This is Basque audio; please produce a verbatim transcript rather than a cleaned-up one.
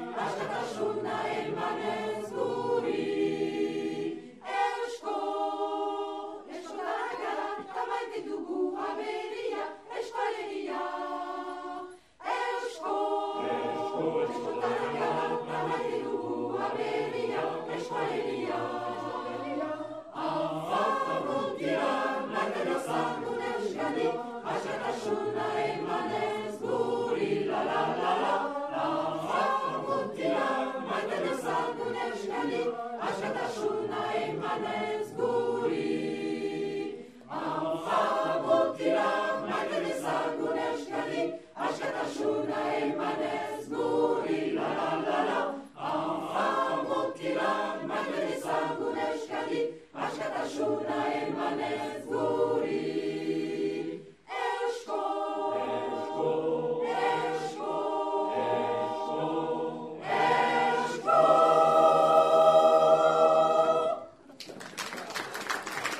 askatasuna emanez guri. Eusko, eskotara gara, eta maite dugu aberia, Euskaleria. Eusko, eskotara gara, eta maite dugu aberia, Euskaleria. Afamuntira, maite dezagun Euskadi, askatasuna emanez guri, la la la la. Afamuntira, maite dezagun Euskadi, askatasuna emanez guri. Afamuntira, maite dezagun Euskadi, askatasuna emanez guri, la la la la. Afamuntira, maite dezagun Euskadi, askatasuna emanez guri.